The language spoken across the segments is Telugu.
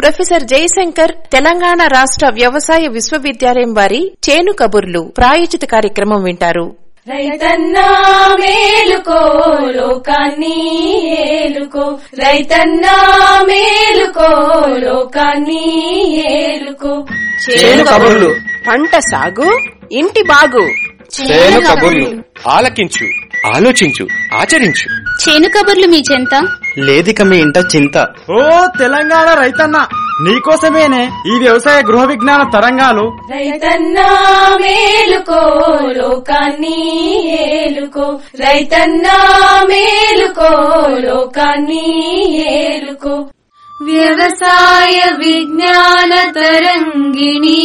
ప్రొఫెసర్ జయశంకర్ తెలంగాణ రాష్ట్ర వ్యవసాయ విశ్వవిద్యాలయం వారి చేను కబుర్లు ప్రాయోజిత కార్యక్రమం వింటారు. రైతన్నా మేలుకో లోకాన్ని ఏలుకో, రైతన్నా మేలుకో లోకాన్ని ఏలుకో. చేను కబుర్లు, పంట సాగు, ఇంటి బాగు. చేను కబుర్లు ఆలకించు, ఆలోచించు, ఆచరించు. చేను కబుర్లు మీ చెంత లేదిక మీ ఇంట చింత. ఓ తెలంగాణ రైతన్న, నీకోసమేనే ఈ వ్యవసాయ గృహ విజ్ఞాన తరంగాలు. రైతన్నా మేలుకో లోకాన్ని ఏలుకో, రైతన్నా మేలుకో లోకాన్ని ఏలుకో. వ్యవసాయ విజ్ఞాన తరంగిణి,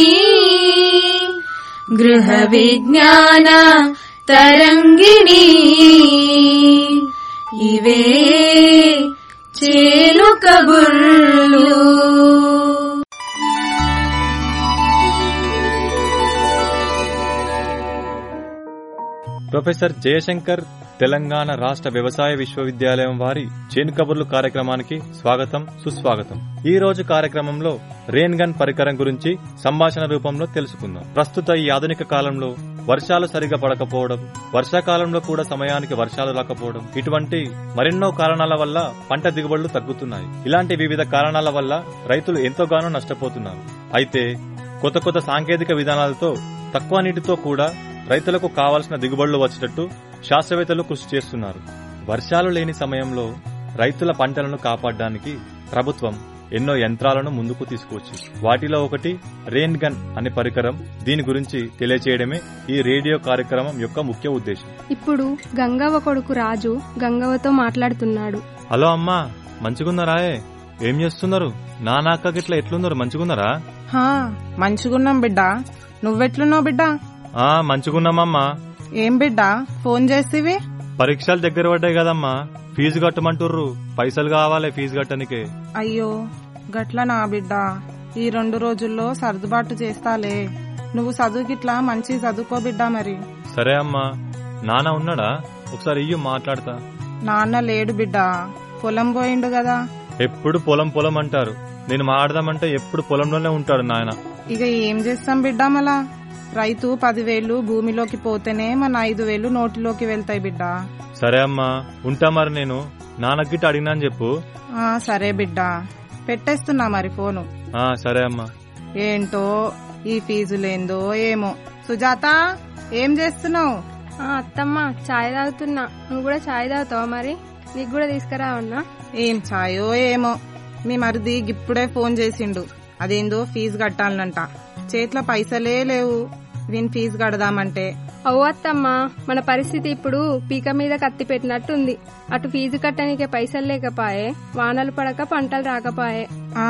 గృహ విజ్ఞాన తరంగిణి. ఇవే చేను కబుర్లు. ప్రొఫెసర్ జయశంకర్ తెలంగాణ రాష్ట్ర వ్యవసాయ విశ్వవిద్యాలయం వారి చేను కబుర్లు కార్యక్రమానికి స్వాగతం, సుస్వాగతం. ఈ రోజు కార్యక్రమంలో రెయిన్ గన్ పరికరం గురించి సంభాషణ రూపంలో తెలుసుకుందాం. ప్రస్తుత ఈ ఆధునిక కాలంలో వర్షాలు సరిగా పడకపోవడం, వర్షాకాలంలో కూడా సమయానికి వర్షాలు రాకపోవడం, ఇటువంటి మరెన్నో కారణాల వల్ల పంట దిగుబడులు తగ్గుతున్నాయి. ఇలాంటి వివిధ కారణాల వల్ల రైతులు ఎంతోగానో నష్టపోతున్నారు. అయితే కొత్త కొత్త సాంకేతిక విధానాలతో తక్కువ నీటితో కూడా రైతులకు కావాల్సిన దిగుబడులు వచ్చేటట్టు శాస్త్రవేత్తలు కృషి చేస్తున్నారు. వర్షాలు లేని సమయంలో రైతుల పంటలను కాపాడడానికి ప్రభుత్వం ఎన్నో యంత్రాలను ముందుకు తీసుకువచ్చింది. వాటిలో ఒకటి రెయిన్ గన్ అనే పరికరం. దీని గురించి తెలియచేయడమే ఈ రేడియో కార్యక్రమం యొక్క ముఖ్య ఉద్దేశం. ఇప్పుడు గంగవ్వ కొడుకు రాజు గంగవ్వతో మాట్లాడుతున్నాడు. హలో అమ్మా, మంచిగున్నారాయే? ఏం చేస్తున్నారు? నానాక్క గిట్ల ఎట్లున్నారు? మంచిగున్నారా? మంచిగున్నాం బిడ్డా, నువ్వెట్లున్నావు బిడ్డా? మంచిగున్నామమ్మా. ఏం బిడ్డా ఫోన్ చేసివి? పరీక్షలు దగ్గర పడ్డాయి కదమ్మా, ఫీజు కట్టమంటుర్రు. పైసలు కావాలి ఫీజు కట్టనికే. అయ్యో గట్ల నా బిడ్డా, ఈ 2 రోజుల్లో సర్దుబాటు చేస్తాలే. నువ్వు చదువుకిట్లా మంచి చదువుకో బిడ్డా. మరి సరే అమ్మా. నాన్న ఉన్నాడా? ఒకసారి ఇయ్యు మాట్లాడతా. నాన్న లేడు బిడ్డా, పొలం పోయిండు కదా. ఎప్పుడు పొలం పొలం అంటారు. నేను మాట్లాడదామంటే ఎప్పుడు పొలంలోనే ఉంటాడు నాయన. ఇక ఏం చేస్తాం బిడ్డా, మళ్ళా రైతు 10,000 భూమిలోకి పోతేనే మన 5,000 నోటిలోకి వెళ్తాయి బిడ్డా. సరే అమ్మా, ఉంటా. మరి నేను నాన్నగిట్ట అడిగినా అని చెప్పు. సరే బిడ్డా, పెట్టేస్తున్నా మరి ఫోను. సరే అమ్మా. ఏంటో ఈ ఫీజులేందో ఏమో. సుజాత, ఏం చేస్తున్నావు? అత్తమ్మ, చాయ్ తాగుతున్నా. నువ్వు కూడా చాయ్ తాగుతావా? మరి నీకు కూడా తీసుకురావన్నా? ఏం చాయో ఏమో. మీ మరిది ఇప్పుడే ఫోన్ చేసిండు. అదేందో ఫీజు కట్టాలంట. చేతిలో పైసలే లేవు వీని ఫీజు కడదామంటే. అవ్వ అత్తమ్మ, మన పరిస్థితి ఇప్పుడు పీక మీద కత్తి పెట్టినట్టుంది. అటు ఫీజు కట్టనికే పైసలు లేకపాయే, వానలు పడక పంటలు రాకపాయే.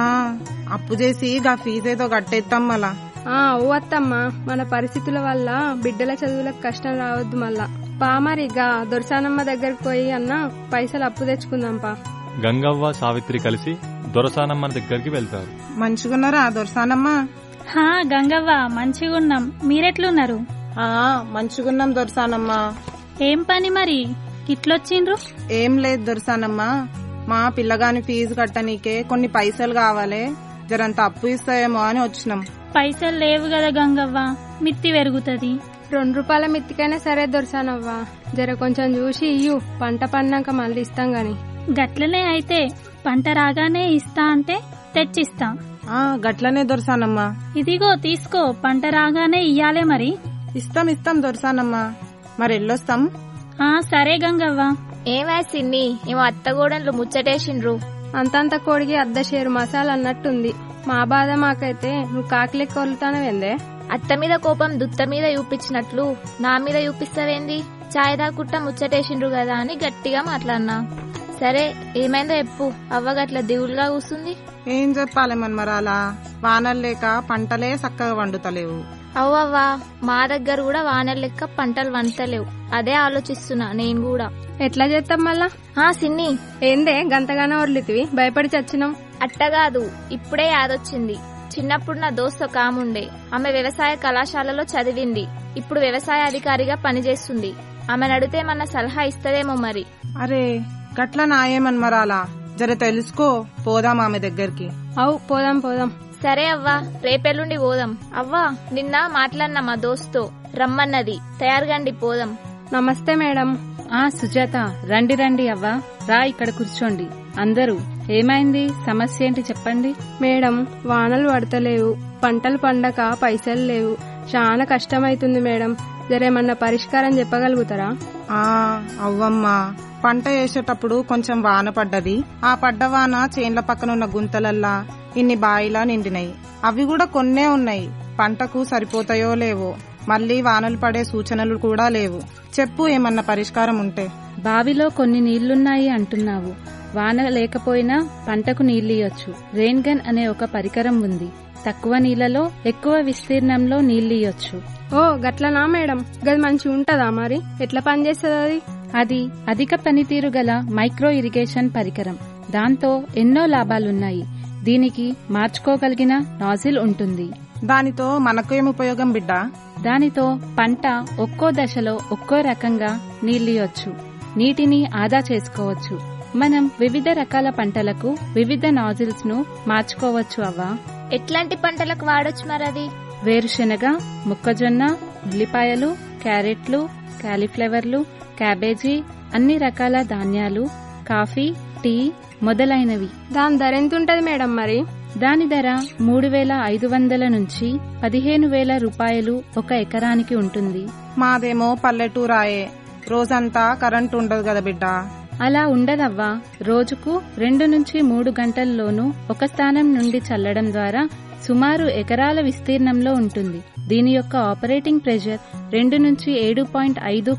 అప్పు చేసి గా ఫీజేదో కట్టేస్తాం మళ్ళా. అవ్వ అత్తమ్మ, మన పరిస్థితుల వల్ల బిడ్డల చదువులకు కష్టం రావద్దు మళ్ళా. మరిగా దొరసానమ్మ దగ్గరకు పోయి అన్న పైసలు అప్పు తెచ్చుకుందాంపా. గంగవ్వ, సావిత్రి కలిసి దొరసానమ్మ దగ్గరికి వెళ్తారు. మంచిగున్నారా దొరసానమ్మ? గంగవ్వ, మంచిగున్నాం. మీరెట్లున్నారు? మంచిగున్నాం దొరసానమ్మ. ఏం పని మరి ఇట్లొచ్చిండ్రు? ఏం లేదు దొరసానమ్మ, మా పిల్లగాని ఫీజు కట్టనీకే కొన్ని పైసలు కావాలి. జరంత అప్పు ఇస్తాయేమో అని వచ్చినాం. పైసలు లేవు కదా గంగవ్వ, మిత్తి పెరుగుతుంది. 2 రూపాయల మిత్తికైనా సరే దొరసానవ్వ, జర కొంచెం చూసి ఇయ్యు. పంట పన్నాక మళ్ళీ ఇస్తాం గాని. గట్లనే అయితే పంట రాగానే ఇస్తా అంటే తెచ్చిస్తా. గట్లనే దొరసానమ్మా. ఇదిగో తీసుకో, పంట రాగానే ఇయ్యాలే. మరి ఇస్తాం దొరసానమ్మా. మరి ఎల్లొస్తాం? సరే గంగవ్వ. ఏమా సిన్ని, ఏమో అత్తగూడలు ముచ్చటేసిండ్రు. అంతంత కోడికి అర్ధ షేరు మసాలా అన్నట్టుంది. మా బాధ మాకైతే నువ్వు కాకిలెక్క వదులుతానవేందే? అత్త మీద కోపం దుత్త మీద చూపించినట్లు నా మీద చూపిస్తావేంది? చాయ్ దాకుట్ట ముచ్చటేసిండ్రు కదా అని గట్టిగా మాట్లాడినా. సరే ఏమైందో చెప్పు. అవ్వగట్ల దిగులుగా కూస్తుంది. ఏం చెప్పాలి మన్మరాలా, వానలు లేక పంటలే చక్కగా వండుతలేవు. అవ్వవ్వా, మా దగ్గర కూడా వానలు లెక్క పంటలు వంటలేవు. అదే ఆలోచిస్తున్నా నేను కూడా. ఎట్లా చేస్తాం మళ్ళా? సిన్ని, ఏందే గంతగానో వదిలితివి? భయపడి చచ్చినాం. అట్టగాదు, ఇప్పుడే యాదొచ్చింది. చిన్నప్పుడు నా దోస్తు ఒక ఆముండే. ఆమె వ్యవసాయ కళాశాలలో చదివింది. ఇప్పుడు వ్యవసాయ అధికారిగా పనిచేస్తుంది. ఆమెను అడిగితే మన సలహా ఇస్తదేమో మరి. అరే గట్ల నాయేమన్మరాలా, జర తెలుసుకో, పోదాం ఆమె దగ్గరికి. అవు పోదాం పోదాం. సరే అవ్వా, రేపెల్లుండి పోదాం. అవ్వా, నిన్న మాట్లాడిన మా దోస్తో రమ్మన్నది, తయారుగండి పోదాం. నమస్తే మేడం. సుజాత, రండి రండి అవ్వా, రా ఇక్కడ కూర్చోండి అందరూ. ఏమైంది, సమస్య ఏంటి చెప్పండి. మేడం, వానలు పడతలేవు, పంటలు పండక పైసలు లేవు, చాలా కష్టమైతుంది మేడం. జరేమన్నా పరిష్కారం చెప్పగలుగుతారా? అవ్వమ్మా, పంట వేసేటప్పుడు కొంచెం వాన పడ్డది. ఆ పడ్డ వాన చేన్ల పక్కనున్న గుంతలల్లా ఇన్ని బాయిలా నిండినాయి. అవి కూడా కొన్నే ఉన్నాయి. పంటకు సరిపోతాయో లేవో. మళ్లీ వానలు పడే సూచనలు కూడా లేవు. చెప్పు, ఏమన్నా పరిష్కారం ఉంటే. బావిలో కొన్ని నీళ్లున్నాయి అంటున్నావు. వాన లేకపోయినా పంటకు నీళ్లియొచ్చు. రెయిన్ గన్ అనే ఒక పరికరం ఉంది. తక్కువ నీళ్లలో ఎక్కువ విస్తీర్ణంలో నీళ్లియొచ్చు. ఓ గట్లనా మేడం? గది మంచి ఉంటదా? మరి ఎట్లా పనిచేస్తుంది? అది అధిక పనితీరు గల మైక్రో ఇరిగేషన్ పరికరం. దాంతో ఎన్నో లాభాలున్నాయి. దీనికి మార్చుకోగలిగిన నాజిల్ ఉంటుంది. దానితో మనకేం ఉపయోగం బిడ్డా? దానితో పంట ఒక్కో దశలో ఒక్కో రకంగా నీళ్లియొచ్చు. నీటిని ఆదా చేసుకోవచ్చు. మనం వివిధ రకాల పంటలకు వివిధ నాజిల్స్ ను మార్చుకోవచ్చు. అవ్వా, ఎట్లాంటి పంటలకు వాడొచ్చు మరది? వేరుశెనగ, మొక్కజొన్న, ఉల్లిపాయలు, క్యారెట్లు, కాలీఫ్లవర్లు, క్యాబేజీ, అన్ని రకాల ధాన్యాలు, కాఫీ, టీ మొదలైనవి. దాని ధర ఎంత ఉంటది మేడం? మరి దాని ధర 3,500 నుంచి 15,000 రూపాయలు ఒక ఎకరానికి ఉంటుంది. మాదేమో పల్లెటూరాయే, రోజంతా కరెంటు ఉండదు కదా బిడ్డా. అలా ఉండదవ్వా. రోజుకు 2 నుంచి 3 గంటల్లోనూ ఒక స్థానం నుండి చల్లడం ద్వారా సుమారు ఎకరాల విస్తీర్ణంలో ఉంటుంది. దీని యొక్క ఆపరేటింగ్ ప్రెషర్ 2 నుంచి 7.5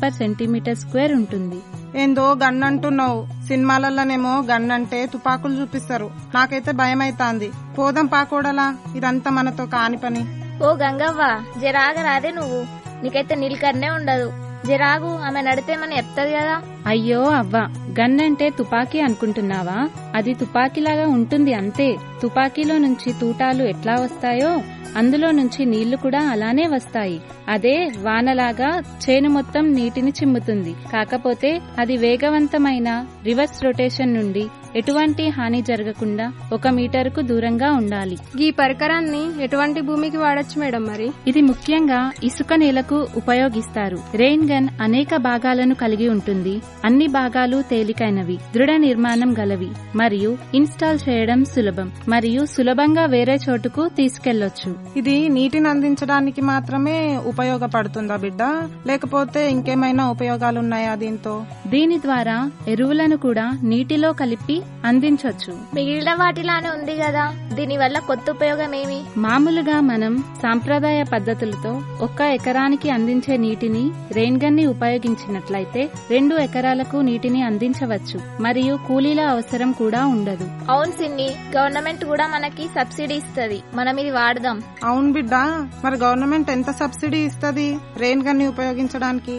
kg/cm² ఉంటుంది. ఏందో గన్ అంటున్నావు. సినిమాలలోనేమో గన్ అంటే తుపాకులు చూపిస్తారు. నాకైతే భయమైతాంది. పోదాం పాకోడలా, ఇదంతా మనతో కాని పని. ఓ గంగవ్వ, జరాగరాదే నువ్వు, నీకైతే నీళ్ళకన్నే ఉండదు. జరాగు, ఆమె నడితే మన చెప్తది కదా. అయ్యో అవ్వ, గన్ అంటే తుపాకీ అనుకుంటున్నావా? అది తుపాకీలాగా ఉంటుంది అంతే. తుపాకీలో నుంచి తూటాలు ఎట్లా వస్తాయో అందులో నుంచి నీళ్లు కూడా అలానే వస్తాయి. అదే వానలాగా చేను మొత్తం నీటిని చిమ్ముతుంది. కాకపోతే అది వేగవంతమైన రివర్స్ రొటేషన్ నుండి ఎటువంటి హాని జరగకుండా 1 మీటర్కు దూరంగా ఉండాలి. ఈ పరికరాన్ని ఎటువంటి భూమికి వాడొచ్చు మేడం? మరి ఇది ముఖ్యంగా ఇసుక నేలకు ఉపయోగిస్తారు. రెయిన్ గన్ అనేక భాగాలను కలిగి ఉంటుంది. అన్ని భాగాలు తేలికైనవి, దృఢ నిర్మాణం గలవి మరియు ఇన్స్టాల్ చేయడం సులభం మరియు సులభంగా వేరే చోటుకు తీసుకెళ్లొచ్చు. ఇది నీటిని అందించడానికి మాత్రమే ఉపయోగపడుతుందా బిడ్డ, లేకపోతే ఇంకేమైనా ఉపయోగాలున్నాయా దీంతో? దీని ద్వారా ఎరువులను కూడా నీటిలో కలిపి అందించొచ్చు. మిగిలిన వాటిలానే ఉంది కదా, దీని వల్ల కొత్త ఉపయోగం ఏమి? మామూలుగా మనం సాంప్రదాయ పద్ధతులతో 1 ఎకరానికి అందించే నీటిని రెయిన్ గన్ ని ఉపయోగించినట్లయితే 2 ఎకరాలకు నీటిని అందించవచ్చు మరియు కూలీల అవసరం కూడా ఉండదు. అవును సిన్ని, గవర్నమెంట్ కూడా మనకి సబ్సిడీ ఇస్తది. మనం ఇది వాడదాం. అవును బిడ్డ, మరి గవర్నమెంట్ ఎంత సబ్సిడీ ఇస్తది రెయిన్ గన్ ని ఉపయోగించడానికి?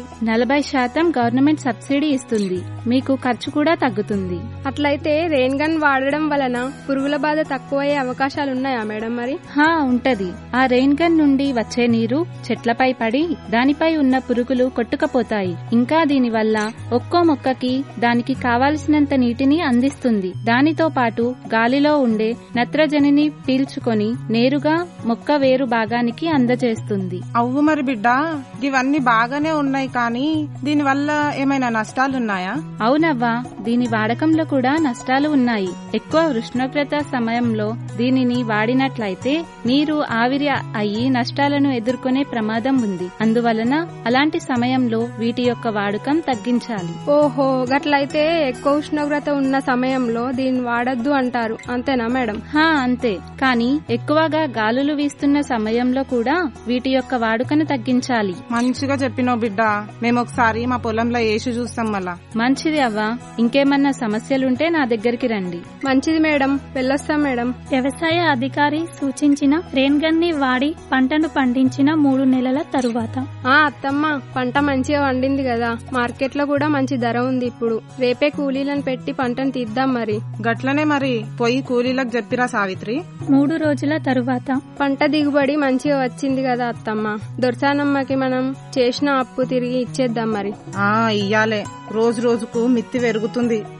40% గవర్నమెంట్ సబ్సిడీ ఇస్తుంది. మీకు ఖర్చు కూడా తగ్గుతుంది. అట్లయితే రెయిన్ గన్ వాడడం వలన పురుగుల బాధ తక్కువయ్యే అవకాశాలున్నాయా మేడం? మరి ఉంటది. ఆ రెయిన్ గన్ నుండి వచ్చే నీరు చెట్లపై పడి దానిపై ఉన్న పురుగులు కొట్టుకపోతాయి. ఇంకా దీనివల్ల ఒక్కో మొక్కకి దానికి కావాల్సినంత నీటిని అందిస్తుంది. దానితో పాటు గాలిలో ఉండే నత్రజనిని పీల్చుకొని నేరుగా మొక్క వేరు భాగానికి అందజేస్తుంది. అవ్వు మరి బిడ్డ, ఇవన్నీ బాగానే ఉన్నాయి, కానీ దీనివల్ల ఏమైనా నష్టాలున్నాయా? అవునవ్వా, దీని వాడకంలో కూడా నష్టాలు ఉన్నాయి. ఎక్కువ ఉష్ణోగ్రత సమయంలో దీనిని వాడినట్లయితే నీరు ఆవిరి అయ్యి నష్టాలను ఎదుర్కొనే ప్రమాదం ఉంది. అందువలన అలాంటి సమయంలో వీటి యొక్క వాడకం తగ్గించాలి. ఓహో, గట్లయితే ఎక్కువ ఉష్ణోగ్రత ఉన్న సమయంలో దీన్ని వాడద్దు అంటారు, అంతేనా మేడం? అంతే. కానీ ఎక్కువగా గాలులు వీస్తున్న సమయంలో కూడా వీటి యొక్క వాడుకను తగ్గించాలి. మంచిగా చెప్పినావు బిడ్డ, మేము ఒకసారి మా పొలంలో వేసి చూస్తాం. మళ్ళా మంచిది అవ్వా. ఇంకేమన్నా సమస్యలుంటే నా దగ్గరికి రండి. మంచిది మేడం, వెళ్ళొస్తాం మేడం. వ్యవసాయ అధికారి సూచించిన రెయిన్ గన్ ని వాడి పంటను పండించిన 3 నెలల తరువాత అత్తమ్మ, పంట మంచిగా వండింది కదా, మార్కెట్ లో కూడా మంచి ధర ఉంది. ఇప్పుడు రేపే కూలీలను పెట్టి పంటను తీద్దాం. మరి గట్లనే, మరి పోయి కూలీలకు చెప్పిరా సావిత్రి. 3 రోజుల తరువాత పంట దిగుబడి మంచిగా వచ్చింది కదా అత్తమ్మ, దొరసానమ్మకి మనం చేసిన అప్పు తిరిగి ఇచ్చేద్దాం. మరి ఇయ్యాలే, రోజు రోజుకు మిత్తి పెరుగుతుంది.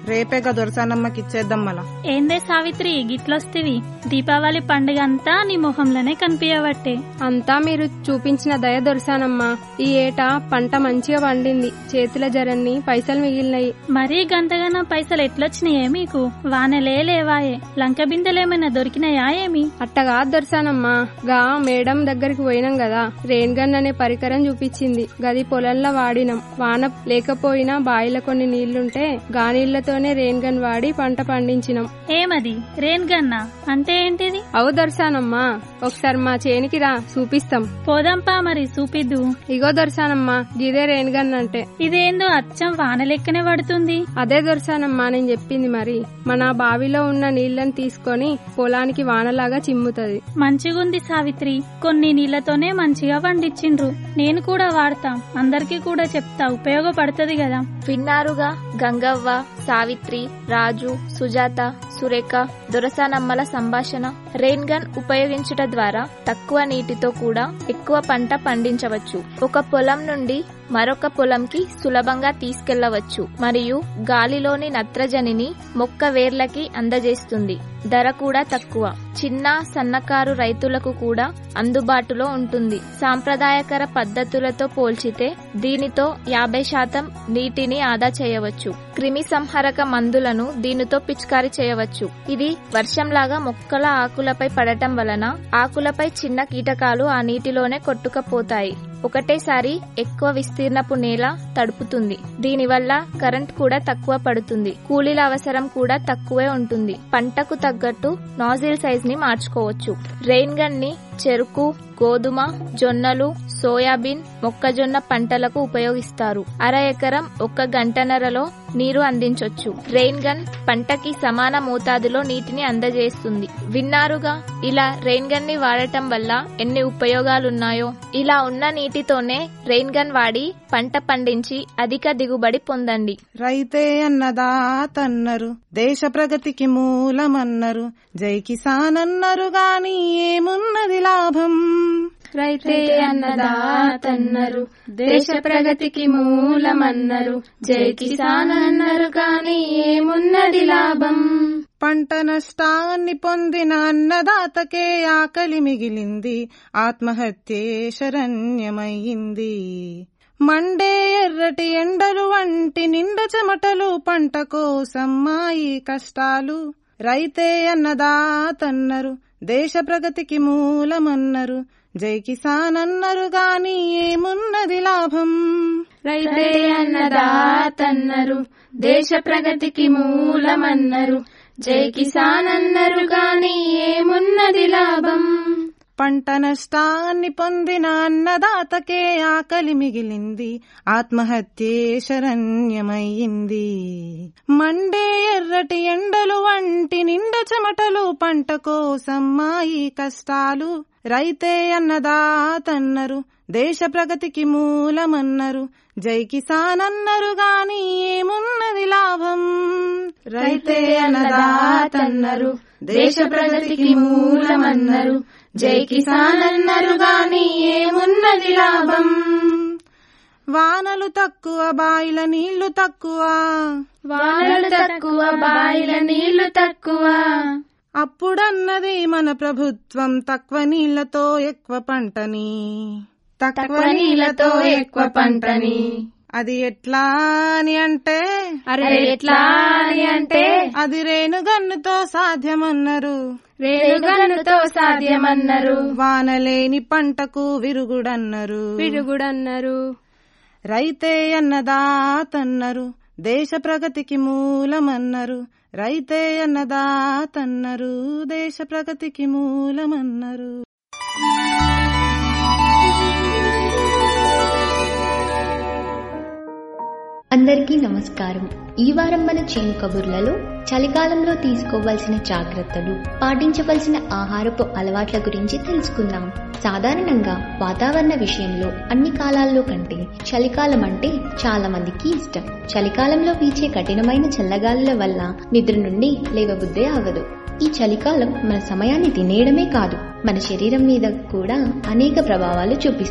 రేపేగా దొరసానమ్మకి ఇచ్చేద్దాం మళ్ళా. ఏందే సావిత్రి గిట్లొస్తివి? దీపావళి పండుగ అంతా నీ మొహంలోనే కనిపించబట్టే. అంతా మీరు చూపించిన దయ దొరసానమ్మా. ఈ ఏటా పంట మంచిగా పండింది, చేతుల జరన్ని పైసలు మిగిలినాయి. మరీ గంతగానో పైసలు ఎట్లొచ్చినాయే మీకు? వానలే లేవాయే, లంక బిందెలేమైనా దొరికినాయా ఏమి? అట్టగా దొరసానమ్మా, గా మేడం దగ్గరికి పోయినాం కదా, రెయిన్ గన్ అనే పరికరం చూపించింది. గది పొలంలో వాడినాం. వాన లేకపోయినా బాయిలో కొన్ని నీళ్లుంటే గా నీళ్లతోనే రెయిన్ గన్ వాడి పంట పండించినాం. ఏమది రెయిన్ గన్నా అంటే ఏంటిది? అవు దొరసానమ్మా, ఒకసారి మా చేనికి రా, చూపిస్తాం. పోదాంపా మరి, చూపిద్దు. ఇగో దొరసానమ్మా, గిదే రెయిన్ గన్ అంటే. ఇదేందో అచ్చం వాన లెక్కనే పడుతుంది. అదే దొరసానమ్మా నేను చెప్పింది. మరి మన బావిలో ఉన్న నీళ్లను తీసుకొని పొలానికి వానలాగా చిమ్ముతది. మంచిగుంది సావిత్రి, కొన్ని నీళ్లతోనే మంచిగా పండించిండ్రు. నేను కూడా వాడతా, అందరికీ కూడా చెప్తా, ఉపయోగపడుతుంది కదా. విన్నారుగా గంగవ్వ, సావిత్రి, రాజు, సుజాత, సురేఖ, దొరసానమ్మల సంభాషణ. రెయిన్ గన్ ఉపయోగించుట ద్వారా తక్కువ నీటితో కూడా ఎక్కువ పంట పండించవచ్చు. ఒక పొలం నుండి మరొక పొలంకి సులభంగా తీసుకెళ్లవచ్చు మరియు గాలిలోని నత్రజనిని మొక్క వేర్లకి అందజేస్తుంది. ధర కూడా తక్కువ, చిన్న సన్నకారు రైతులకు కూడా అందుబాటులో ఉంటుంది. సాంప్రదాయకర పద్ధతులతో పోల్చితే దీనితో 50% నీటిని ఆదా చేయవచ్చు. క్రిమి సంహారక మందులను దీనితో పిచికారీ చేయవచ్చు. ఇది వర్షంలాగా మొక్కల ఆకులపై పడటం వలన ఆకులపై చిన్న కీటకాలు ఆ నీటిలోనే కొట్టుకుపోతాయి. ఒకటేసారి ఎక్కువ విస్తీర్ణపు నేల తడుపుతుంది. దీనివల్ల కరెంట్ కూడా తక్కువ పడుతుంది. కూలీల అవసరం కూడా తక్కువే ఉంటుంది. పంటకు తగ్గట్టు నాజిల్ సైజ్ ని మార్చుకోవచ్చు. రెయిన్ గన్ ని చెరుకు, గోధుమ, జొన్నలు, సోయాబీన్, మొక్కజొన్న పంటలకు ఉపయోగిస్తారు. అర ఎకరం 1 గంటన్నరలో నీరు అందించొచ్చు. రెయిన్ గన్ పంటకి సమాన మోతాదులో నీటిని అందజేస్తుంది. విన్నారుగా, ఇలా రెయిన్ గన్ ని వాడటం వల్ల ఎన్ని ఉపయోగాలున్నాయో. ఇలా ఉన్న నీటితోనే రెయిన్ గన్ వాడి పంట పండించి అధిక దిగుబడి పొందండి. రైతే అన్నదాతన్నరు, దేశ ప్రగతికి మూలమన్నరు, జై కిసాన్ అన్నరు గాని ఏమున్నది లాభం. రైతే అన్నదాతన్నరు, దేశ ప్రగతికి మూలమన్నరు, జై కిసాన్ అన్నరు కాని ఏమున్నది లాభం. పంట నష్టాన్ని పొందిన అన్నదాతకే ఆకలి మిగిలింది, ఆత్మహత్యే శరణ్యమయ్యింది. మండే ఎర్రటి ఎండలు వంటి నిండ చెమటలు పంట కోసం మాయి కష్టాలు. రైతే అన్నదాతన్నరు, దేశ ప్రగతికి మూలమన్నరు, జై కిసాన్ అన్నరు గాని ఏమున్నది లాభం. రైతే అన్నదాతన్నరు, దేశ ప్రగతికి మూలమన్నరు, జై కిసాన్ అన్నరు గాని ఏమున్నది లాభం. పంట నష్టాన్ని పొందిన అన్నదాతకే ఆకలి మిగిలింది, ఆత్మహత్యే శరణ్యమయ్యింది. మండే ఎర్రటి ఎండలు వంటి నిండ చెమటలు పంట కోసం మాయి కష్టాలు. రైతే అన్నదాతన్నరు, దేశ ప్రగతికి మూలమన్నరు, జై కిసాన్ అన్నరు గాని ఏమున్నది లాభం. రైతే అన్నదాతన్నరు, దేశ ప్రగతికి మూలమన్నరు, జై కిసాన్ అన్నరు గాని ఏమున్నది లాభం. వానలు తక్కువ బాయిల నీళ్లు తక్కువ, వానలు తక్కువ బాయిల నీళ్లు తక్కువ. అప్పుడన్నది మన ప్రభుత్వం తక్కువ నీళ్లతో ఎక్కువ పంటని, తక్కువ నీళ్లతో ఎక్కువ పంటని. అది ఎట్లా అని అంటే, అరే ఎట్లా అని అంటే, అది రేణుగన్నుతో సాధ్యమన్నారు, రేణుగన్నుతో సాధ్యమన్నారు. వానలేని పంటకు విరుగుడన్నారు, విరుగుడన్నారు. రైతే అన్నదాతన్నరు, దేశ ప్రగతికి మూలమన్నరు, రైతే అన్నదాతన్నరు, దేశ ప్రగతికి మూలమన్నరు. అందరికీ నమస్కారం. ఈ వారం మన చేను కబుర్లలో చలికాలంలో తీసుకోవాల్సిన జాగ్రత్తలు, పాటించవలసిన ఆహారపు అలవాట్ల గురించి తెలుసుకుందాం. సాధారణంగా వాతావరణ విషయంలో అన్ని కాలాల్లో కంటే చలికాలం అంటే చాలా మందికి ఇష్టం. చలికాలంలో వీచే కఠినమైన చల్లగాలుల వల్ల నిద్ర నుండి లేవబుద్దే అవ్వదు. ఈ చలికాలం మన సమయాన్ని తినేయడమే కాదు, మన శరీరం మీద కూడా అనేక ప్రభావాలు చూపిస్తుంది.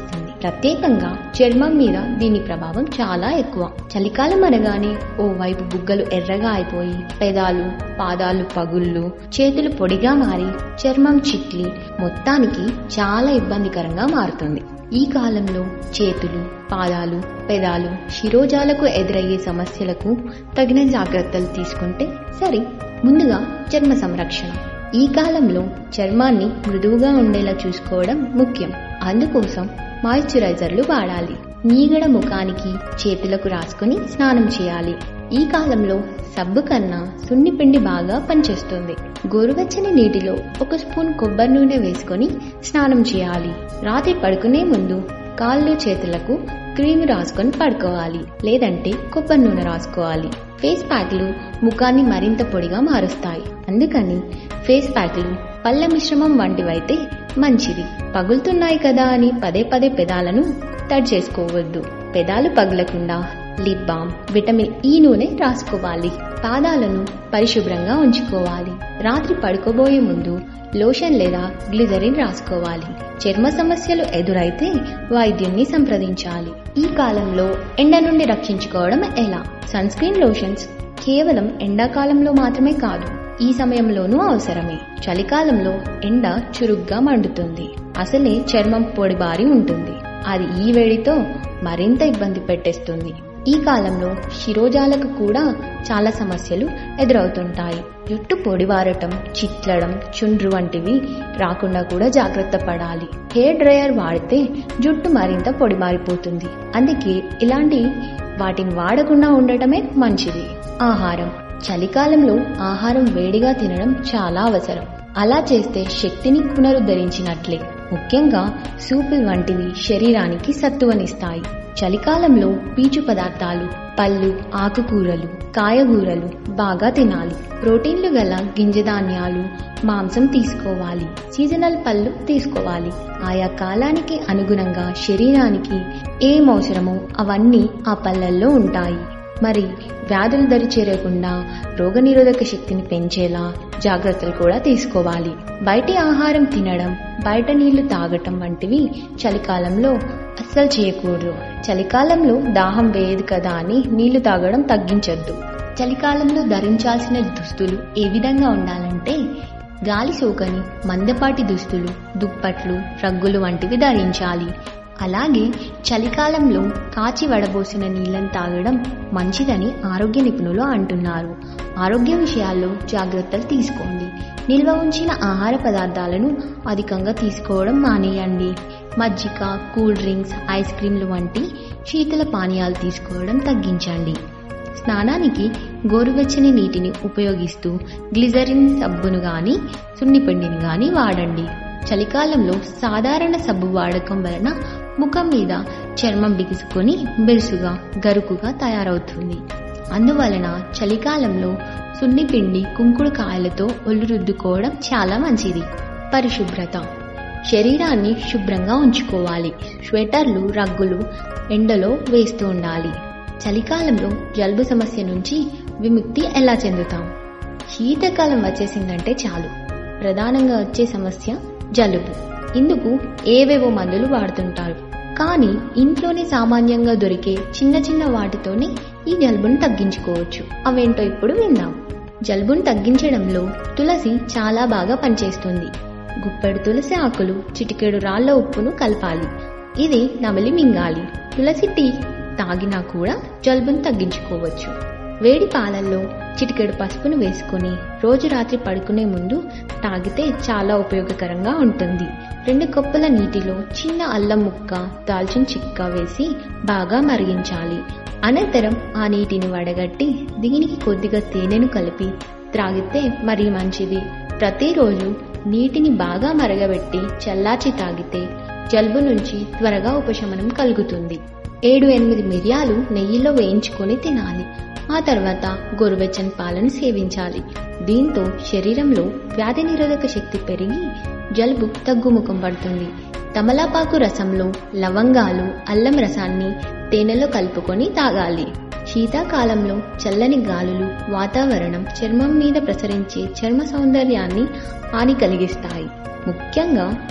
ప్రత్యేకంగా చర్మం మీద దీని ప్రభావం చాలా ఎక్కువ. చలికాలం అనగానే ఓ వైపు బుగ్గలు ఎర్రగా అయిపోయి పెదాలు పాదాలు పగుళ్ళు చేతులు పొడిగా మారి చర్మం చిట్లి మొత్తానికి చాలా ఇబ్బందికరంగా మారుతుంది. ఈ కాలంలో చేతులు పాదాలు పెదాలు శిరోజాలకు ఎదురయ్యే సమస్యలకు తగిన జాగ్రత్తలు తీసుకుంటే సరి. ముందుగా చర్మ సంరక్షణ. ఈ కాలంలో చర్మాన్ని మృదువుగా ఉండేలా చూసుకోవడం ముఖ్యం. అందుకోసం మాయిశ్చరైజర్లు వాడాలి. మీగడ ముఖానికి చేతులకు రాసుకుని స్నానం చేయాలి. ఈ కాలంలో సబ్బు కన్నా సున్నిపిండి బాగా పనిచేస్తుంది. గోరువెచ్చని నీటిలో 1 స్పూన్ కొబ్బరి నూనె వేసుకొని స్నానం చేయాలి. రాత్రి పడుకునే ముందు కాళ్ళు చేతులకు క్రీమ్ రాసుకొని పడుకోవాలి, లేదంటే కొబ్బరి నూనె రాసుకోవాలి. ఫేస్ ప్యాక్లు ముఖాన్ని మరింత పొడిగా మారుస్తాయి. అందుకని ఫేస్ ప్యాక్లు పళ్ళ మిశ్రమం వంటివైతే మంచిది. పగులుతున్నాయి కదా అని పదే పదే పెదాలను తడి చేసుకోవద్దు. పెదాలు పగలకుండా లిప్ బామ్, విటమిన్ ఈ నూనె రాసుకోవాలి. పాదాలను పరిశుభ్రంగా ఉంచుకోవాలి. రాత్రి పడుకోబోయే ముందు లోషన్ లేదా గ్లిజరిన్ రాసుకోవాలి. చర్మ సమస్యలు ఎదురైతే వైద్యున్ని సంప్రదించాలి. ఈ కాలంలో ఎండ నుండి రక్షించుకోవడం ఎలా? సన్ స్క్రీన్ లోషన్స్ కేవలం ఎండాకాలంలో మాత్రమే కాదు, ఈ సమయంలోనూ అవసరమే. చలికాలంలో ఎండ చురుగ్గా మండుతుంది. అసలే చర్మం పొడిబారి ఉంటుంది. అది ఈ వేడితో మరింత ఇబ్బంది పెట్టేస్తుంది. ఈ కాలంలో శిరోజాలకు కూడా చాలా సమస్యలు ఎదురవుతుంటాయి. జుట్టు పొడిబారటం, చిట్లడం, చుండ్రు వంటివి రాకుండా కూడా జాగ్రత్త పడాలి. హెయిర్ డ్రైయర్ వాడితే జుట్టు మరింత పొడిబారిపోతుంది. అందుకే ఇలాంటి వాటిని వాడకుండా ఉండటమే మంచిది. ఆహారం. చలికాలంలో ఆహారం వేడిగా తినడం చాలా అవసరం. అలా చేస్తే శక్తిని పునరుద్ధరించినట్లే. ముఖ్యంగా సూపులు వంటివి శరీరానికి సత్తువనిస్తాయి. చలికాలంలో పీచు పదార్థాలు, పళ్ళు, ఆకుకూరలు, కాయగూరలు బాగా తినాలి. ప్రోటీన్లు గల గింజధాన్యాలు, మాంసం తీసుకోవాలి. సీజనల్ పళ్ళు తీసుకోవాలి. ఆయా కాలానికి అనుగుణంగా శరీరానికి ఏం అవసరమో అవన్నీ ఆ పళ్ళల్లో ఉంటాయి. మరి వ్యాధులు దరి చేరకుండా రోగనిరోధక శక్తిని పెంచేలా జాగ్రత్తలు కూడా తీసుకోవాలి. బయటి ఆహారం తినడం, బయట నీళ్లు తాగటం వంటివి చలికాలంలో అస్సలు చేయకూడదు. చలికాలంలో దాహం వేయదు కదా అని నీళ్లు తాగడం తగ్గించొద్దు. చలికాలంలో ధరించాల్సిన దుస్తులు ఏ విధంగా ఉండాలంటే గాలి సోకని మందపాటి దుస్తులు, దుప్పట్లు, రగ్గులు వంటివి ధరించాలి. అలాగే చలికాలంలో కాచి వడబోసిన నీళ్లను తాగడం మంచిదని ఆరోగ్య నిపుణులు అంటున్నారు. ఆరోగ్య విషయాల్లో జాగ్రత్తలు తీసుకోండి. నిల్వ ఉంచిన ఆహార పదార్థాలను అధికంగా తీసుకోవడం మానేయండి. మజ్జిగ, కూల్ డ్రింక్స్, ఐస్ క్రీంలు వంటి శీతల పానీయాలు తీసుకోవడం తగ్గించండి. స్నానానికి గోరువెచ్చని నీటిని ఉపయోగిస్తూ గ్లిజరిన్ సబ్బును గాని సున్నిపిండిని గాని వాడండి. చలికాలంలో సాధారణ సబ్బు వాడకం వలన ముఖం మీద చర్మం బిగుసుకొని బెరుసుగా గరుకుగా తయారవుతుంది. అందువలన చలికాలంలో సున్నిపిండి, కుంకుడు కాయలతో ఒళ్ళు రుద్దుకోవడం చాలా మంచిది. పరిశుభ్రత. శరీరాన్ని శుభ్రంగా ఉంచుకోవాలి. స్వెటర్లు, రగ్గులు ఎండలో వేస్తూ ఉండాలి. చలికాలంలో జలుబు సమస్య నుంచి విముక్తి ఎలా చెందుతాం? శీతాకాలం వచ్చేసిందంటే చాలు ప్రధానంగా వచ్చే సమస్య జలుబు. ఇందుకు ఏవేవో మందులు వాడుతుంటారు. కానీ ఇంట్లోనే సామాన్యంగా దొరికే చిన్న చిన్న వాటితోనే ఈ జలుబును తగ్గించుకోవచ్చు. అవేంటో ఇప్పుడు విందాం. జలుబును తగ్గించడంలో తులసి చాలా బాగా పనిచేస్తుంది. గుప్పెడు తులసి ఆకులు, చిటికెడు రాళ్ల ఉప్పును కలపాలి. ఇది నమిలి మింగాలి. తులసి టీ తాగినా కూడా జలుబును తగ్గించుకోవచ్చు. వేడి పాలల్లో చిటికెడు పసుపును వేసుకుని రోజు రాత్రి పడుకునే ముందు తాగితే చాలా ఉపయోగకరంగా ఉంటుంది. 2 కప్పుల నీటిలో చిన్న అల్లం ముక్క, దాల్చిన చిక్క వేసి బాగా మరిగించాలి. అనంతరం ఆ నీటిని వడగట్టి దీనికి కొద్దిగా తేనెను కలిపి త్రాగితే మరీ మంచిది. ప్రతిరోజు నీటిని బాగా మరగబెట్టి చల్లార్చి తాగితే జలుబు నుంచి త్వరగా ఉపశమనం కలుగుతుంది. 7-8 మిరియాలు నెయ్యిలో వేయించుకొని తినాలి. ఆ తర్వాత గోరువెచ్చని పాలను సేవించాలి. దీంతో శరీరంలో వ్యాధి నిరోధక శక్తి పెరిగి జలుబు తగ్గుముఖం పడుతుంది. తమలపాకు రసంలో లవంగాలు, అల్లం రసాన్ని తేనెలో కలుపుకొని తాగాలి. శీతాకాలంలో చల్లని గాలులు, వాతావరణం చర్మం మీద ప్రసరించే చర్మ సౌందర్యాన్ని హాని కలిగిస్తాయి. ముఖ్యంగా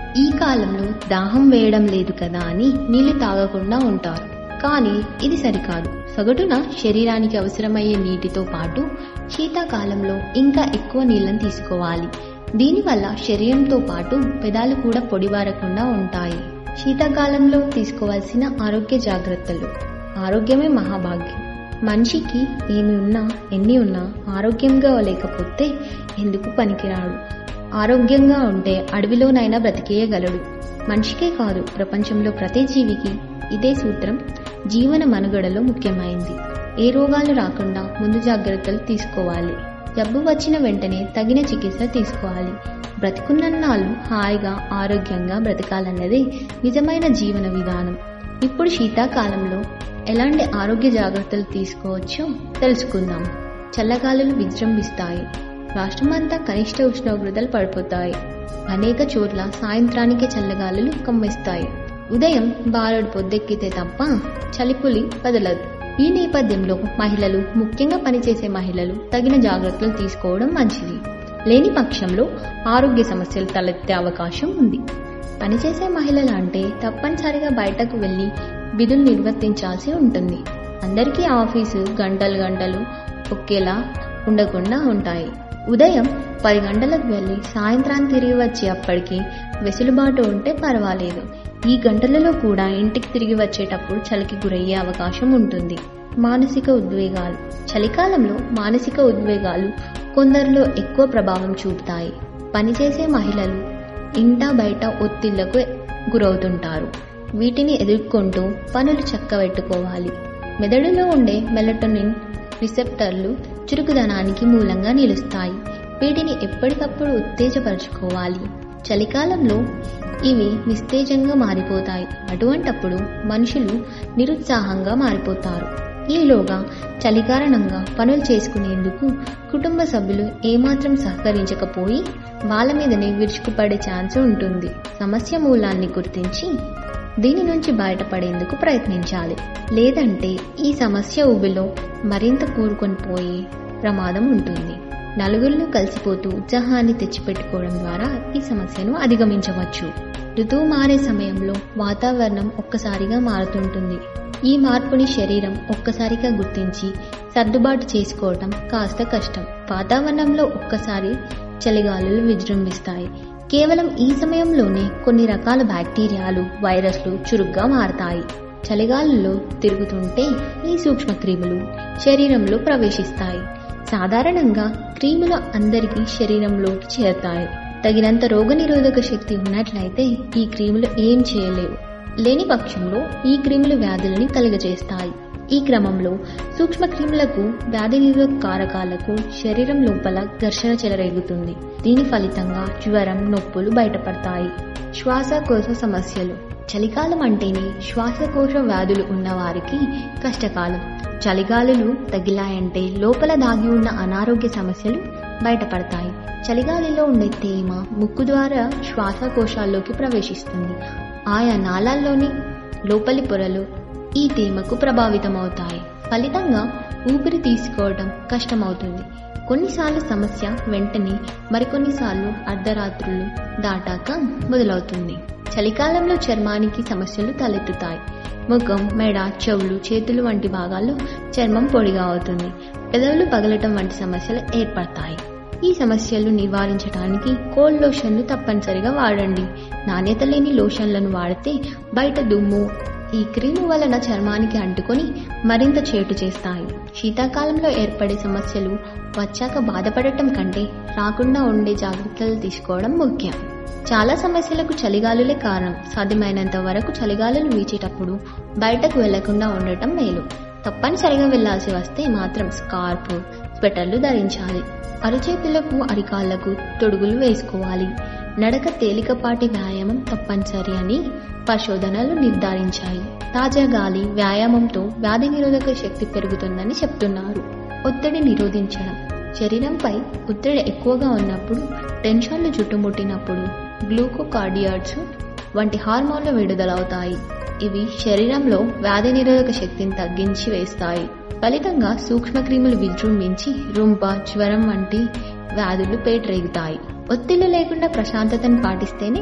ఈ కాలంలో దాహం వేయడం లేదు కదా అని నీళ్లు తాగకుండా ఉంటారు. కానీ ఇది సరికాదు. సగటున శరీరానికి అవసరమయ్యే నీటితో పాటు శీతాకాలంలో ఇంకా ఎక్కువ నీళ్లను తీసుకోవాలి. దీనివల్ల శరీరంతో పాటు పెదాలు కూడా పొడిబారకుండా ఉంటాయి. శీతాకాలంలో తీసుకోవాల్సిన ఆరోగ్య జాగ్రత్తలు. ఆరోగ్యమే మహాభాగ్యం. మనిషికి ఏమి ఉన్నా ఎన్ని ఉన్నా ఆరోగ్యంగా లేకపోతే ఎందుకు పనికిరాడు. ఆరోగ్యంగా ఉంటే అడవిలోనైనా బ్రతికేయగలడు. మనిషికే కాదు, ప్రపంచంలో ప్రతి జీవికి ఇదే సూత్రం జీవన మనుగడలో ముఖ్యమైంది. ఏ రోగాలు రాకుండా ముందు జాగ్రత్తలు తీసుకోవాలి. జబ్బు వచ్చిన వెంటనే తగిన చికిత్స తీసుకోవాలి. బ్రతికున్నన్నాళ్ళు హాయిగా ఆరోగ్యంగా బ్రతకాలన్నదే నిజమైన జీవన విధానం. ఇప్పుడు శీతాకాలంలో ఎలాంటి ఆరోగ్య జాగ్రత్తలు తీసుకోవచ్చో తెలుసుకుందాం. చల్లగాలులు విజృంభిస్తాయి. రాష్ట్రమంతా కనిష్ట ఉష్ణోగ్రతలు పడిపోతాయి. అనేక చోట్ల సాయంత్రానికే చల్లగాలులు కమ్మిస్తాయి. ఉదయం బారెడు పొద్దెక్కితే తప్ప చలిపులి వదలదు. ఈ నేపథ్యంలో మహిళలు, ముఖ్యంగా పనిచేసే మహిళలు తగిన జాగ్రత్తలు తీసుకోవడం మంచిది. లేని పక్షంలో ఆరోగ్య సమస్యలు తలెత్తే అవకాశం ఉంది. పనిచేసే మహిళలు అంటే తప్పనిసరిగా బయటకు వెళ్లి విధులు నిర్వర్తించాల్సి ఉంటుంది. అందరికీ ఆఫీసు గంటలు ఒకేలా ఉండకుండా ఉంటాయి. ఉదయం 10 గంటలకు వెళ్లి సాయంత్రం తిరిగి వచ్చి అప్పటికి వెసులుబాటు ఉంటే పర్వాలేదు. ఈ గంటలలో కూడా ఇంటికి తిరిగి వచ్చేటప్పుడు చలికి గురయ్యే అవకాశం ఉంటుంది. మానసిక ఉద్వేగాలు. చలికాలంలో మానసిక ఉద్వేగాలు కొందరిలో ఎక్కువ ప్రభావం చూపుతాయి. పనిచేసే మహిళలు ఇంటా బయట ఒత్తిళ్లకు గురవుతుంటారు. వీటిని ఎదుర్కొంటూ పనులు చక్కబెట్టుకోవాలి. మెదడులో ఉండే మెలటోనిన్ రిసెప్టర్లు చురుకుదనానికి మూలంగా నిలుస్తాయి. వీటిని ఎప్పటికప్పుడు ఉత్తేజపరచుకోవాలి. చలికాలంలో ఇవి నిస్తేజంగా మారిపోతాయి. అటువంటప్పుడు మనుషులు నిరుత్సాహంగా మారిపోతారు. ఈలోగా చలి కారణంగా పనులు చేసుకునేందుకు కుటుంబ సభ్యులు ఏమాత్రం సహకరించకపోయి వాళ్ళ మీదనే విరుచుకుపడే ఛాన్స్ ఉంటుంది. సమస్య మూలాన్ని గుర్తించి దీని నుంచి బయటపడేందుకు ప్రయత్నించాలి. లేదంటే ఈ సమస్య ఊబిలో మరింత కూరుకొని పోయే ప్రమాదం ఉంటుంది. నలుగురిలో కలిసిపోతూ ఉత్సాహాన్ని తెచ్చిపెట్టుకోవడం ద్వారా ఈ సమస్యను అధిగమించవచ్చు. ఋతువు మారే సమయంలో వాతావరణం ఒక్కసారిగా మారుతుంటుంది. ఈ మార్పుని శరీరం ఒక్కసారిగా గుర్తించి సర్దుబాటు చేసుకోవటం కాస్త కష్టం. వాతావరణంలో ఒక్కసారి చలిగాలులు విజృంభిస్తాయి. కేవలం ఈ సమయంలోనే కొన్ని రకాల బ్యాక్టీరియాలు, వైరస్లు చురుగ్గా మారతాయి. చలిగాలుల్లో తిరుగుతుంటే ఈ సూక్ష్మక్రిములు శరీరంలో ప్రవేశిస్తాయి. సాధారణంగా క్రిములు అందరికీ శరీరంలోకి చేరతాయి. తగినంత రోగనిరోధక శక్తి ఉన్నట్లయితే ఈ క్రిములు ఏం చేయలేవు. లేని పక్షంలో ఈ క్రిములు వ్యాధులని కలుగజేస్తాయి. ఈ క్రమంలో సూక్ష్మక్రిములకు వ్యాధి నిరోధక కారకాలకు శరీరం లోపల ఘర్షణ చెలరేగుతుంది. దీని ఫలితంగా జ్వరం, నొప్పులు బయటపడతాయి. శ్వాసకోశ సమస్యలు. చలికాలం అంటేనే శ్వాసకోశ వ్యాధులు ఉన్నవారికి కష్టకాలం. చలిగాలులు తగిలాయంటే లోపల దాగి ఉన్న అనారోగ్య సమస్యలు బయటపడతాయి. చలిగాలిలో ఉండే తేమ ముక్కు ద్వారా శ్వాసకోశాల్లోకి ప్రవేశిస్తుంది. ఆయా నాళాల్లోని లోపలి పొరలు ఈ తేమకు ప్రభావితమవుతాయి. ఫలితంగా ఊపిరి తీసుకోవడం కష్టమవుతుంది. కొన్నిసార్లు సమస్య వెంటనే, మరికొన్నిసార్లు అర్ధరాత్రులు దాటాక మొదలవుతుంది. చలికాలంలో చర్మానికి సమస్యలు తలెత్తుతాయి. ముఖం, మెడ, చెవులు, చేతులు వంటి భాగాల్లో చర్మం పొడిగా అవుతుంది. పెదవులు పగలటం వంటి సమస్యలు ఏర్పడతాయి. ఈ సమస్యలు నివారించడానికి కోల్డ్ లోషన్లు తప్పనిసరిగా వాడండి. నాణ్యత లేని లోషన్లను వాడితే బయట దుమ్ము ఈ క్రీము వలన చర్మానికి అంటుకొని మరింత చేటు చేస్తాయి. శీతాకాలంలో ఏర్పడే సమస్యలు వచ్చాక బాధపడటం కంటే రాకుండా ఉండే జాగ్రత్తలు తీసుకోవడం ముఖ్యం. చాలా సమస్యలకు చలిగాలులే కారణం. సాధ్యమైనంత వరకు చలిగాలులు వీచేటప్పుడు బయటకు వెళ్లకుండా ఉండటం మేలు. తప్పనిసరిగా వెళ్లాల్సి వస్తే మాత్రం స్కార్ఫ్, స్వెటర్లు ధరించాలి. అరచేతులకు, అరికాళ్లకు తొడుగులు వేసుకోవాలి. నడక, తేలికపాటి వ్యాయామం తప్పనిసరి అని పరిశోధనలు నిర్ధారించాయి. తాజా గాలి, వ్యాయామంతో వ్యాధి నిరోధక శక్తి పెరుగుతుందని చెప్తున్నారు. ఒత్తిడి నిరోధించడం. శరీరంపై ఒత్తిడి ఎక్కువగా ఉన్నప్పుడు, టెన్షన్లు చుట్టుముట్టినప్పుడు గ్లూకోకార్డియాయిడ్స్ వంటి హార్మోన్లు విడుదలవుతాయి. ఇవి శరీరంలో వ్యాధి నిరోధక శక్తిని తగ్గించి వేస్తాయి. ఫలితంగా సూక్ష్మక్రిములు విజృంభించి రొంప, జ్వరం వంటి వ్యాధులు పేటరేగుతాయి. ఒత్తిళ్లు లేకుండా ప్రశాంతతను పాటిస్తేనే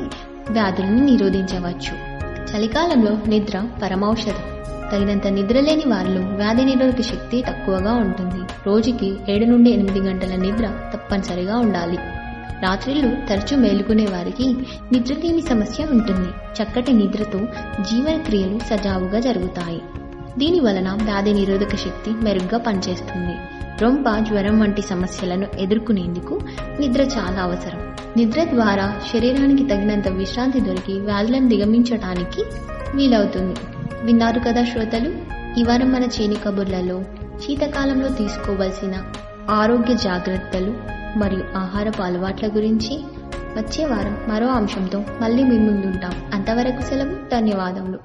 వ్యాధులను నిరోధించవచ్చు. చలికాలంలో నిద్ర పరమౌషధం. తగినంత నిద్ర లేని వారిలో వ్యాధి నిరోధక శక్తి తక్కువగా ఉంటుంది. రోజుకి 7 నుండి 8 గంటల నిద్ర తప్పనిసరిగా ఉండాలి. రాత్రిళ్లు తరచూ మేలుకునే వారికి నిద్రలేని సమస్య ఉంటుంది. చక్కటి నిద్రతో జీవన క్రియలు సజావుగా జరుగుతాయి. దీని వలన వ్యాధి నిరోధక శక్తి మెరుగ్గా పనిచేస్తుంది. రొంప, జ్వరం వంటి సమస్యలను ఎదుర్కొనేందుకు నిద్ర చాలా అవసరం. నిద్ర ద్వారా శరీరానికి తగినంత విశ్రాంతి దొరికి వ్యాధులను దిగమించడానికి వీలవుతుంది. విన్నారు కదా శ్రోతలు, ఈ వారం మన చేను కబుర్లలో శీతాకాలంలో తీసుకోవలసిన ఆరోగ్య జాగ్రత్తలు మరియు ఆహారపు అలవాట్ల గురించి. వచ్చే వారం మరో అంశంతో మళ్ళీ మీ ముందుంటాం. అంతవరకు సెలవు. ధన్యవాదములు.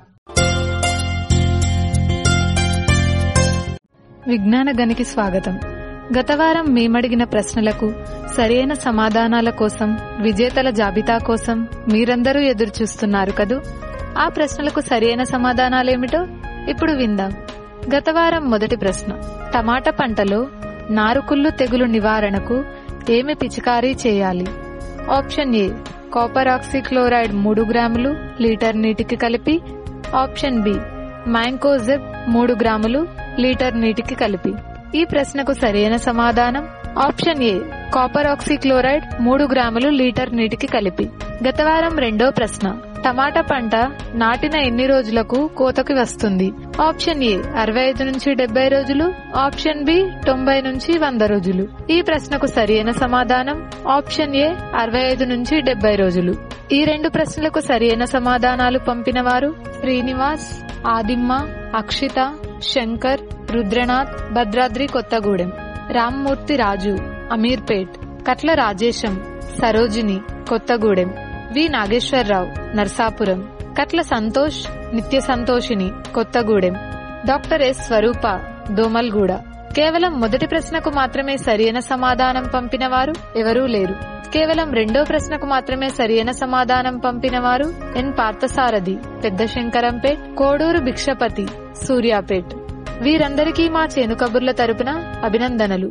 విజ్ఞాన గనికి స్వాగతం. గత వారం మేమడిగిన ప్రశ్నలకు సరైన సమాధానాల కోసం, విజేతల జాబితా కోసం మీరందరూ ఎదురుచూస్తున్నారు కదూ. ఆ ప్రశ్నలకు సరైన సమాధానాలేమిటో ఇప్పుడు విందాం. గత వారం మొదటి ప్రశ్న: టమాటా పంటలో నారుకుళ్ళు తెగులు నివారణకు ఏమి పిచికారీ చేయాలి? ఆప్షన్ ఏ కాపర్ ఆక్సిక్లోరైడ్ 3 గ్రాములు లీటర్ నీటికి కలిపి. ఆప్షన్ బి మ్యాంకోజెబ్ 3 గ్రాములు లీటర్ నీటికి కలిపి. ఈ ప్రశ్నకు సరైన సమాధానం ఆప్షన్ ఏ కాపర్ ఆక్సిక్లోరైడ్ 3 గ్రాములు లీటర్ నీటికి కలిపి. గత వారం రెండో ప్రశ్న: టమాటా పంట నాటిన ఎన్ని రోజులకు కోతకి వస్తుంది? ఆప్షన్ ఏ 65 నుంచి 70 రోజులు. ఆప్షన్ బి 90 నుంచి 100 రోజులు. ఈ ప్రశ్నకు సరైన సమాధానం ఆప్షన్ ఏ 65 నుంచి 70 రోజులు. ఈ రెండు ప్రశ్నలకు సరైన సమాధానాలు పంపిన వారు శ్రీనివాస్, ఆదిమ్మ, అక్షిత, శంకర్, రుద్రనాథ్, భద్రాద్రి కొత్తగూడెం, రామ్మూర్తి రాజు, అమీర్పేట్, కట్ల రాజేశం, సరోజిని, కొత్తగూడెం, వి నాగేశ్వరరావు, నర్సాపురం, కట్ల సంతోష్, నిత్య సంతోషిని, కొత్తగూడెం, డాక్టర్ ఎస్ స్వరూప, దోమల్గూడ. కేవలం మొదటి ప్రశ్నకు మాత్రమే సరైన సమాధానం పంపిన వారు ఎవరూ లేరు. కేవలం రెండో ప్రశ్నకు మాత్రమే సరైన సమాధానం పంపిన వారు ఎన్ పార్థసారథి, పెద్ద శంకరంపేట్, కోడూరు భిక్షపతి, సూర్యాపేట్. వీరందరికీ మా చేను కబుర్ల తరపున అభినందనలు.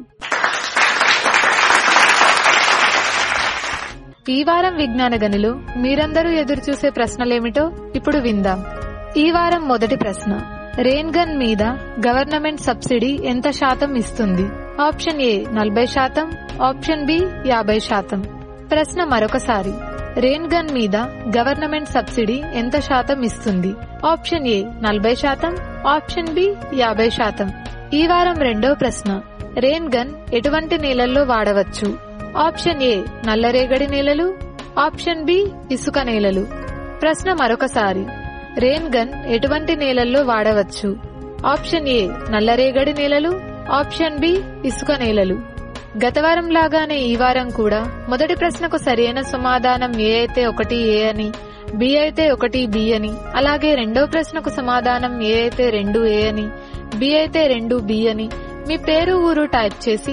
ఈ వారం విజ్ఞాన గనిలో మీరందరూ ఎదురుచూసే ప్రశ్నలేమిటో ఇప్పుడు విందాం. ఈ వారం మొదటి ప్రశ్న: రెయిన్ గన్ మీద గవర్నమెంట్ సబ్సిడీ ఎంత శాతం ఇస్తుంది? Option A 40%, option B 50%. ప్రశ్న మరొకసారి: రెయిన్ గన్ మీద గవర్నమెంట్ సబ్సిడీ ఎంత శాతం ఇస్తుంది? Option A 40%, option B 50%. ఈ వారం రెండో ప్రశ్న: రెయిన్ గన్ ఎటువంటి నేలల్లో వాడవచ్చు? ఆప్షన్ ఏ నల్లరేగడి నేలలు, ఆప్షన్ బి ఇసుక నేలలు. ప్రశ్న మరొకసారి: రెయిన్ గన్ ఎటువంటి నేలల్లో వాడవచ్చు? ఆప్షన్ ఏ నల్లరేగడి నేలలు, ఆప్షన్ బి ఇసుక నేలలు. గత వారం లాగానే ఈ వారం కూడా మొదటి ప్రశ్నకు సరైన సమాధానం ఏ అయితే 1 ఏ అని, బి అయితే 1 బి అని, అలాగే రెండో ప్రశ్నకు సమాధానం ఏ అయితే 2 ఏ అని, బి అయితే 2 బి అని మీ పేరు, ఊరు టైప్ చేసి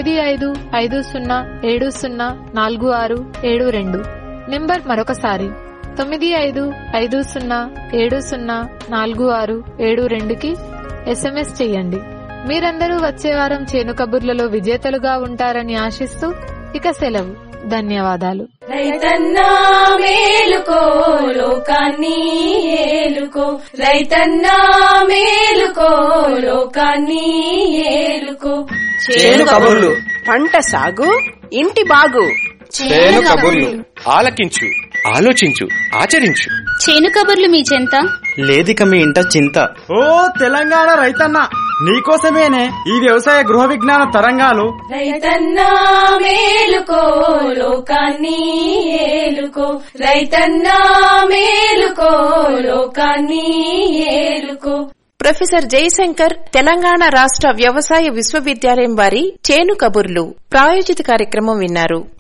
9550704672 నెంబర్ మరొకసారి 9550704672కి SMS చేయండి. మీరందరూ వచ్చే వారం చేను కబుర్లలో విజేతలుగా ఉంటారని ఆశిస్తూ ఇక సెలవు. ధన్యవాదాలు. రైతన్నా మేలుకో, లోకాన్ని ఏలుకో. రైతన్నా మేలుకో, లోకాన్ని ఏలుకో. చేను కబుర్లు, పంట సాగు, ఇంటి బాగు. చేను కబుర్లు ఆలకించు, ఆలోచించు, ఆచరించు. చేను కబుర్లు మీ చెంత లేదిక మీ ఇంట చింత. ఓ తెలంగాణ రైతన్న, నీకోసమేనే ఈ వ్యవసాయ గృహ విజ్ఞాన తరంగాలు. రైతన్నా మేలుకో, లోకాన్ని ఏలుకో. రైతన్నా మేలుకో, లోకాన్ని ఏలుకో. ప్రొఫెసర్ జయశంకర్ తెలంగాణ రాష్ట్ర వ్యవసాయ విశ్వవిద్యాలయం వారి చేను కబుర్లు ప్రాయోజిత కార్యక్రమం విన్నారు.